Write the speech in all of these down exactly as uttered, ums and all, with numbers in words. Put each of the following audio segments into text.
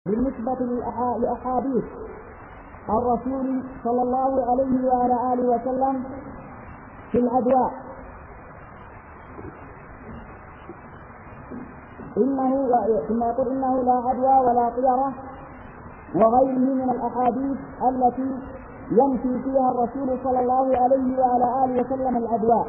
بالنسبة لأحاديث الرسول صلى الله عليه وعلى آله وسلم في الأدواء، إنه ثم يقول إنه لا عدوى ولا طيرة وغيره من الأحاديث التي ينفي فيها الرسول صلى الله عليه وعلى آله وسلم الأدواء.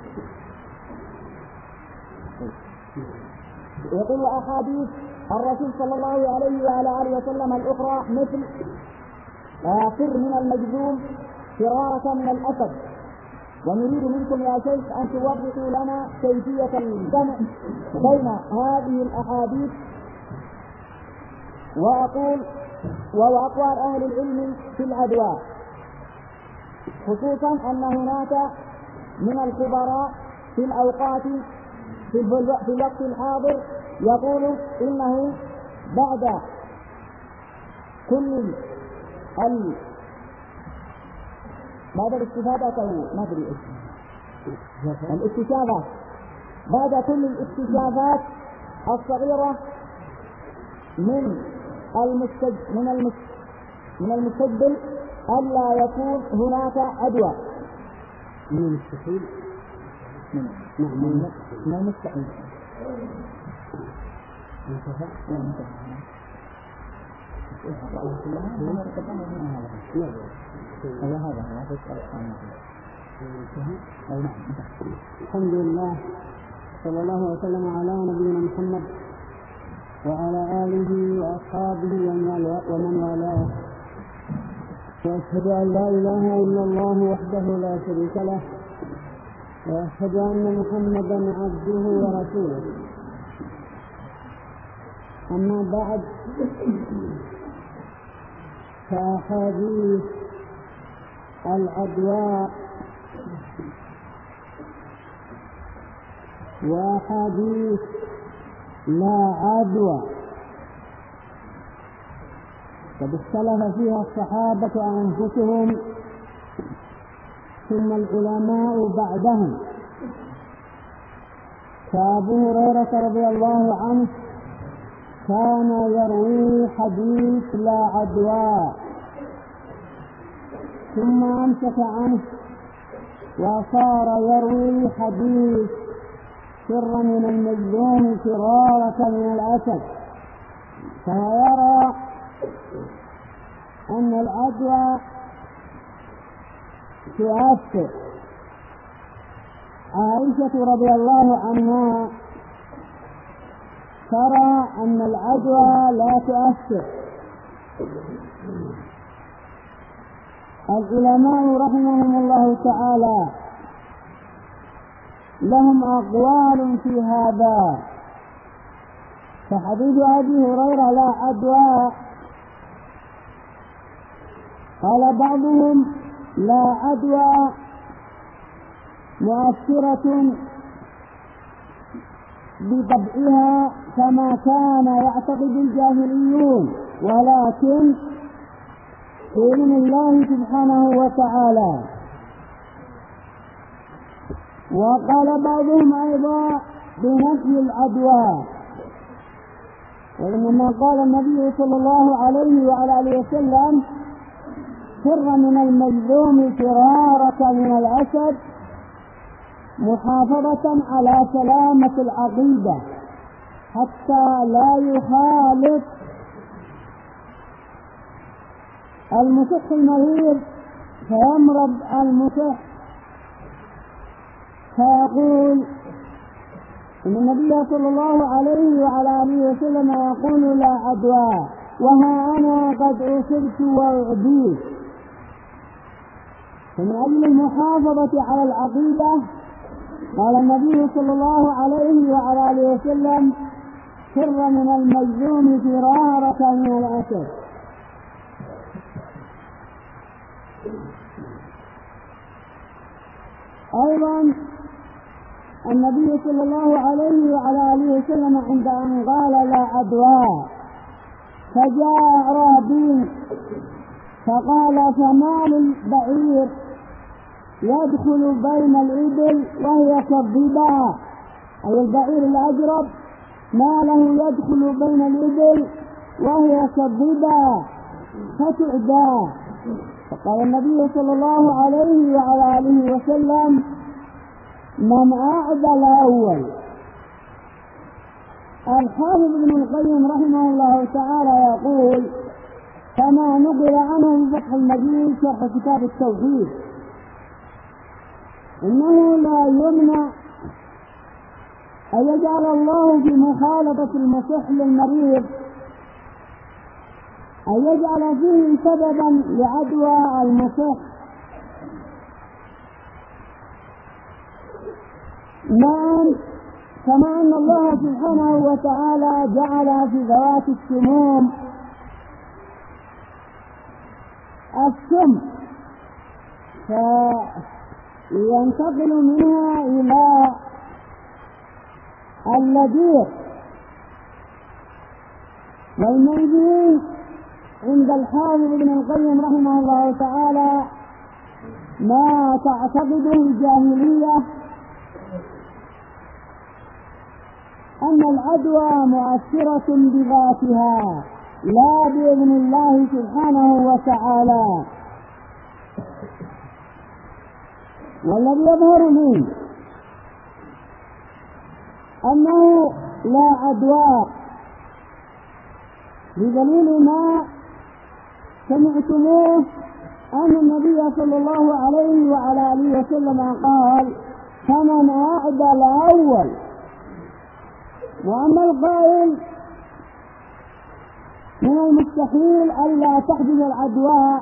يقول أحاديث الرسول صلى الله عليه وعلى آله وسلم الأخرى مثل فر من المجذوم فرارك من الأسد. ونريد منكم يا شيخ أن توضحوا لنا كيفية الجمع بين هذه الأحاديث وأقول وأقوال أهل العلم في الأدواء، خصوصا أن هناك من الخبراء في الأوقات في الوقت الحاضر يقول إنه بعد كل ال بعد الاستفادة ما أدري الاكتشافات بعد كل الاكتشافات الصغيرة من المستج من المس من المستقبل ألا يكون هناك عدوى من المستحيل من من من المستحيل الحمد لله صلى الله وسلم على نبينا محمد وعلى آله وأصحابه ومن والاه، وأشهد أن لا إله إلا الله وحده لا شريك له، وأشهد أن محمدا عبده ورسوله. أما بعد، فأحاديث الأدواء وأحاديث لا عدوى قد اختلف فيها الصحابة أنفسهم ثم العلماء بعدهم، فأبو هريرة رضي الله عنه كان يروي حديث لا عدوى ثم أمسك عنه وصار يروي حديث فر من المجذوم فرارك من الأسد، فهو يرى أن العدوى تؤثر. عائشة رضي الله عنها ترى أن العدوى لا تؤثر. العلماء رحمهم الله تعالى لهم أقوال في هذا، فحديث أبي هريرة لا عدوى قال بعضهم لا عدوى مؤثرة بطبعها كما كان يعتقد الجاهليون، ولكن بإذن الله سبحانه وتعالى. وقال بعضهم أيضا بنفي العدوى، وإنما قال النبي صلى الله عليه وعلى آله وسلم فر من المجذوم فرارك من الأسد محافظة على سلامة العقيدة حتى لا يخالف المصح المريض فيمرض المصح، فيقول إن النبي صلى الله عليه وعلى آله وسلم يقول لا عدوى وها أنا قد أصبت وأعديت. فمن أجل المحافظة على العقيدة قال النبي صلى الله عليه وعلى آله وسلم فر من المجذوم فرارك من الأسد. أيضا النبي صلى الله عليه وعلى آله وسلم عند أن قال لا عدوى فجاء أعرابي فقال فمال البعير يدخل بين الإبل وهي كالظباء، أي البعير الأجرب ما له يدخل بين الإبل وهي كالربا فتعدى. فقال النبي صلى الله عليه وعلى آله وسلم: من أعدى الأول. الحافظ ابن القيم رحمه الله تعالى يقول: كما نقل عنه في فتح المجيد شرح كتاب التوحيد، إنه لا يمنع أن يجعل الله في مخالطة المصح للمريض أن يجعل فيه سببا لعدوى المصح، نعم، كما أن الله سبحانه وتعالى جعل في ذوات السموم السم فينتقل منها إلى اللذيذ. والموجود عند الحافظ ابن القيم رحمه الله تعالى ما تعتقده الجاهلية أن العدوى مؤثرة بذاتها لا بإذن الله سبحانه وتعالى. والذي يظهر لي أنه لا عدوى بدليل ما سمعتموه أن النبي صلى الله عليه وعلى آله وسلم قال: فمن أعدى الأول. وأما القائل من المستحيل ألا تحدث العدوى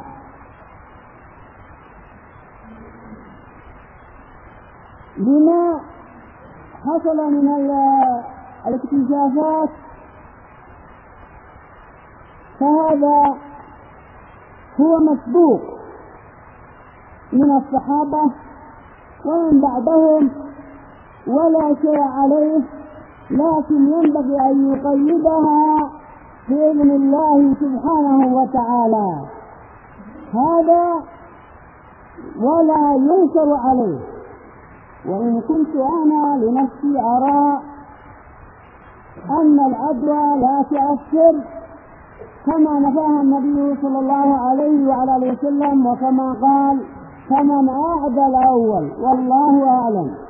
بما حصل من الاكتشافات، فهذا هو مسبوق من الصحابة ومن بعدهم ولا شيء عليه، لكن ينبغي أن يقيدها بإذن الله سبحانه وتعالى، هذا ولا ينكر عليه. وإن كنت أنا لنفسي أرى أن العدوى لا تؤثر كما نفاها النبي صلى الله عليه وعلى آله وسلم، وكما قال: فمن أعدى الأول. والله أعلم.